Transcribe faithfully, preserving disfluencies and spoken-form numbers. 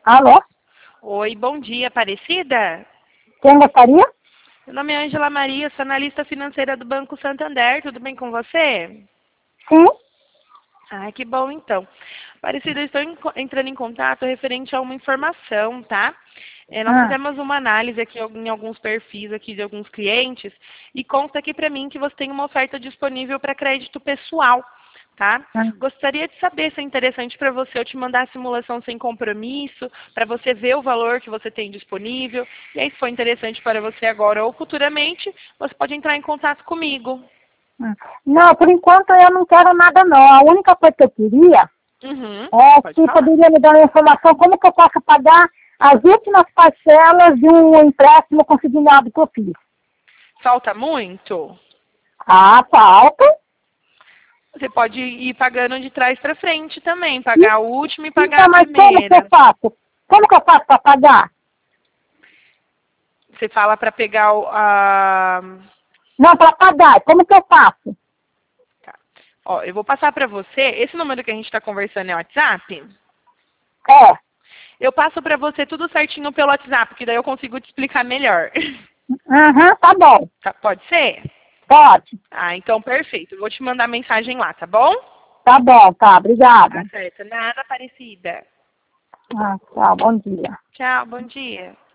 Alô? Oi, bom dia, Aparecida? Quem gostaria? Meu nome é Ângela Maria, sou analista financeira do Banco Santander, tudo bem com você? Sim. Ah, que bom então. Aparecida, eu estou em- entrando em contato referente a uma informação, tá? É, nós Ah, fizemos uma análise aqui em alguns perfis aqui de alguns clientes e consta aqui para mim que você tem uma oferta disponível para crédito pessoal, tá? ah. Gostaria de saber se é interessante para você eu te mandar a simulação sem compromisso, para você ver o valor que você tem disponível. E aí, se for interessante para você agora ou futuramente, você pode entrar em contato comigo. ah. Não, por enquanto eu não quero nada não. A única coisa que eu queria Uhum, é pode se falar. poderia me dar uma informação como que eu posso pagar as últimas parcelas de um empréstimo consignado que eu fiz. Falta muito? Ah, falta. Você pode ir pagando de trás para frente também, E- pagar a última e pagar Então, a mas como que eu primeira. faço? Como que eu faço para pagar? Você fala para pegar o, a... Não, para pagar. Como que eu faço? Tá. Ó, eu vou passar para você. Esse número que a gente está conversando é o WhatsApp? É. Eu passo para você tudo certinho pelo WhatsApp, que daí eu consigo te explicar melhor. Aham, tá bom. Tá, pode ser? Pode. Ah, então perfeito. Eu vou te mandar mensagem lá, tá bom? Tá bom, tá. Obrigada. Tá certo. Nada, Aparecida. Ah, tá, bom dia. Tchau, bom dia.